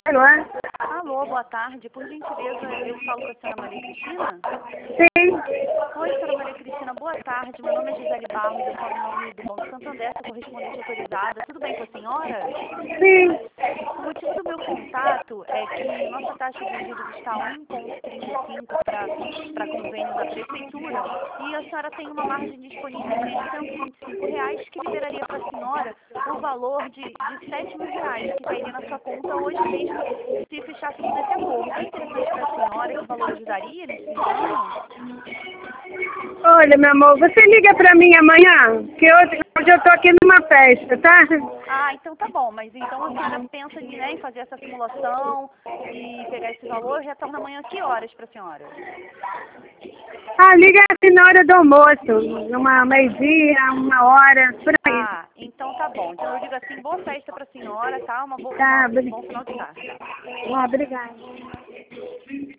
Alô? Alô, boa tarde. Por gentileza, eu falo com a senhora Maria Cristina? Sim. Oi, senhora Maria Cristina, boa tarde. Meu nome é Gisele Barros, eu falo em nome do Banco Santander, sou correspondente autorizada. Tudo bem com a senhora? Sim. O motivo do meu contato é que nossa taxa de juros está a 1,35 para convênio da Prefeitura e a senhora tem uma margem disponível de R$ 125 que liberaria para a senhora o valor de R$ 7.000 que cairia na sua conta hoje mesmo se fechássemos esse acordo. É interessante para a senhora? Esse valor ajudaria nesse engano? Olha, meu amor, você liga pra mim amanhã? Que hoje eu tô aqui numa festa, tá? Ah, então tá bom, mas então a senhora pensa em fazer essa simulação e pegar esse valor, retorna amanhã que horas para a senhora? Ah, liga assim na hora do almoço, numa meio-dia, 1 hora, por aí. Ah, então tá bom. Então eu digo assim, boa festa para a senhora, tá? Tá, Bom final de tarde. obrigada.